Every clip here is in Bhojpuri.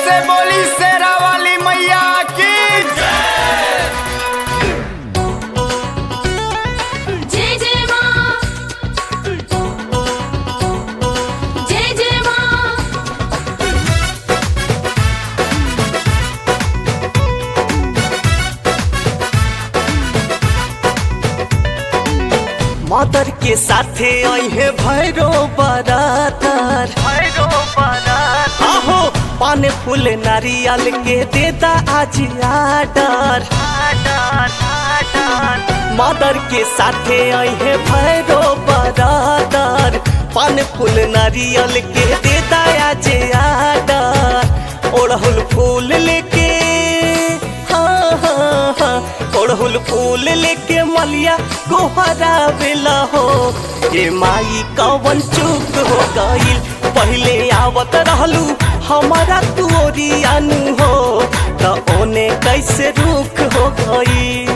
से बोली शेरा वाली मैया की जय जय माँ, जय जय माँ। मदर के साथे अहे भैरो बरातर आहो पान फूल नारियल के देता आज आडर मदर के साथे अहे भैरो बरातर पान फूल नारियल के देता आज आडर ओढ़ुल फूल लेके ओढ़ुल फूल लेके मलिया गोहरा बेला हो ये माई कवन चूक हो गईल पहले आवत रहलू हमारा तुरियानु हो त ओने कैसे रुख हो गईल।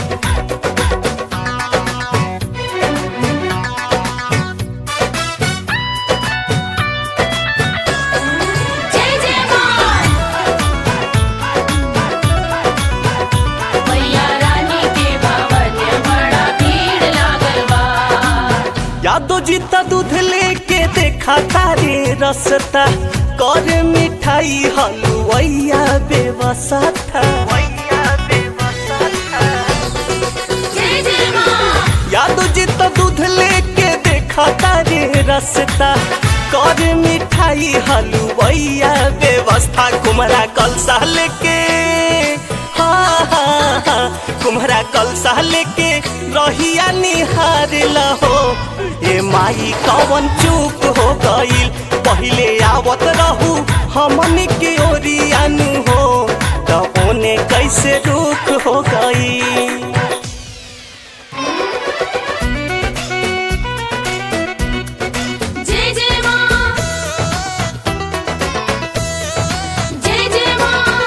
जय जय माँ, मैया रानी के भवन में बड़ा भीड़ लागल बा। यादो जीता दूध लेके देखा तारे रसता कर मिठाई हलुवैया बेवसा था जय जय माँ, यादो जीता दूध लेके देखा तारे रसता कर मिठाई हलुवैया व्यवस्था कुम्हरा कलसा लेके कुम्हरा कलसा लेके रहिया निहारला हो ए माई कवन चूक हो गईल पहले आवत रहू हमन के ओरियानु हो त ओने कैसे रुख हो गईल। जय जय माँ, जय जय माँ।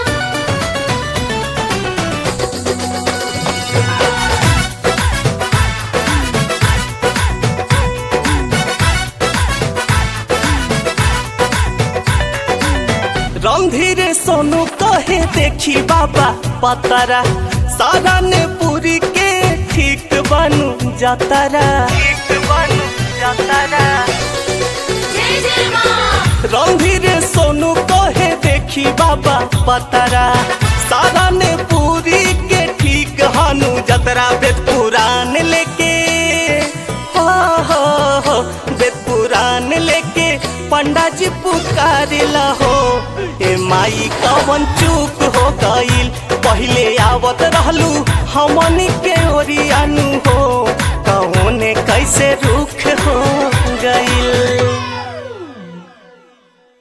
रणधीर सोनू कहे देखी बाबा पतारा सारा ने पूरी के ठीक बनू जातारा जय जय माँ, रणधीर सोनू कहे देखी बाबा पतारा सारा ने पूरी के ठीक हनु जतरा वेद पुराण लेके हो वेद पुराण लेके पंडा जी पुकारिला हो ए माई कवन चूक हो गईल पहले आवत रहलू हमन के ओरियानु हो कौने कैसे रुख